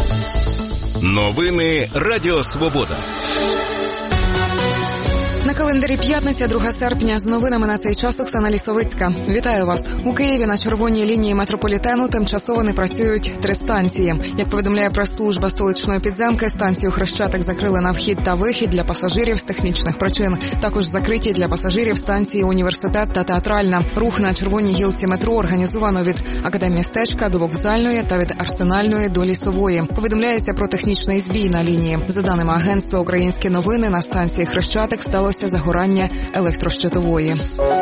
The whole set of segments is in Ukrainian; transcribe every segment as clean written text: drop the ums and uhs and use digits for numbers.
Новини Радіо Свобода. На календарі п'ятниця, 2 серпня. З новинами на цей час Оксана Лісовицька. Вітаю вас. У Києві на червоній лінії метрополітену тимчасово не працюють 3 станції. Як повідомляє прес-служба столичної підземки, станцію Хрещатик закрили на вхід та вихід для пасажирів з технічних причин. Також закриті для пасажирів станції Університет та Театральна. Рух на червоній гілці метро організовано від Академмістечка до Вокзальної та від Арсенальної до Лісової. Повідомляється про технічний збій на лінії. За даними агентства «Українські новини», на станції Хрещатик сталося загорання електрощитової.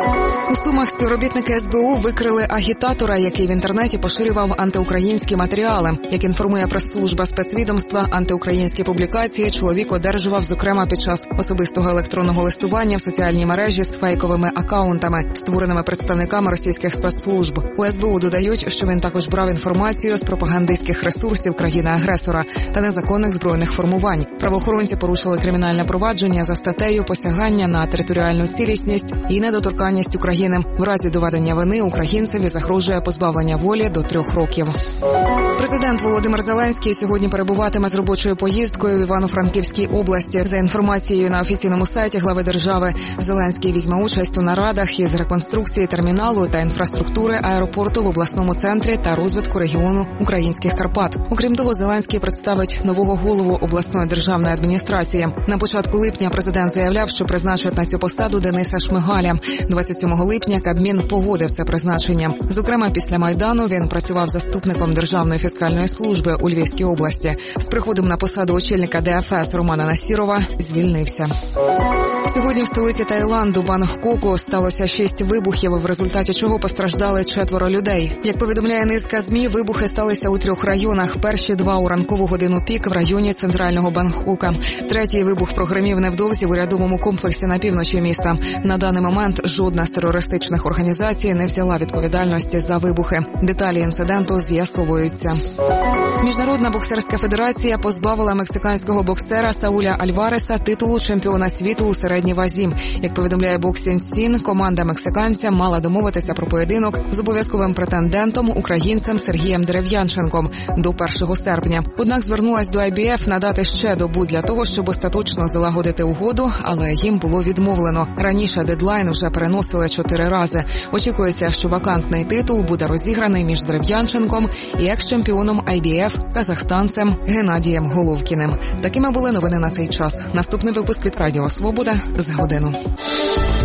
У Сумах співробітники СБУ викрили агітатора, який в інтернеті поширював антиукраїнські матеріали. Як інформує прес-служба спецвідомства, антиукраїнські публікації чоловік одержував, зокрема, під час особистого електронного листування в соціальній мережі з фейковими акаунтами, створеними представниками російських спецслужб. У СБУ додають, що він також брав інформацію з пропагандистських ресурсів країни-агресора та незаконних збройних формувань. Правоохоронці порушили кримінальне провадження за статтею «Посягання на територіальну цілісність і недоторканність України». В разі доведення вини українцеві загрожує позбавлення волі до 3 років. Президент Володимир Зеленський сьогодні перебуватиме з робочою поїздкою в Івано-Франківській області. За інформацією на офіційному сайті глави держави, Зеленський візьме участь у нарадах із реконструкції терміналу та інфраструктури аеропорту в обласному центрі та розвитку регіону Українських Карпат. Окрім того, Зеленський представить нового голову обласної державної адміністрації. На початку липня президент заявляв, що призначить на цю посаду Дениса Шмигаля. 27 липня Кабмін погодив це призначення. Зокрема, після Майдану він працював заступником Державної фіскальної служби у Львівській області. З приходом на посаду очільника ДФС Романа Насірова звільнився. Сьогодні в столиці Таїланду, Бангкоку, сталося 6 вибухів, в результаті чого постраждали 4 людей. Як повідомляє низка ЗМІ, вибухи сталися у 3 районах. Перші 2 у ранкову годину пік в районі центрального Бангкока. Третій вибух прогремів невдовзі в урядовому комплексі на півночі міста. На даний момент жодна з терористичних організацій не взяла відповідальності за вибухи. Деталі інциденту з'ясовуються. Міжнародна боксерська федерація позбавила мексиканського боксера Сауля Альвареса титулу чемпіона світу у середній вазі. Як повідомляє Boxing Scene, команда мексиканця мала домовитися про поєдинок з обов'язковим претендентом, українцем Сергієм Дерев'янченком, до 1 серпня. Однак звернулась до IBF надати ще добу для того, щоб остаточно залагодити угоду, але їм було відмовлено. Раніше дедлайн вже переносили 4 рази. Очікується, що вакантний титул буде розіграний між Дерев'янченком і екс-чемпіоном IBF казахстанцем Геннадієм Головкіним. Такими були новини на цей час. Наступний випуск від Радіо Свобода за годину.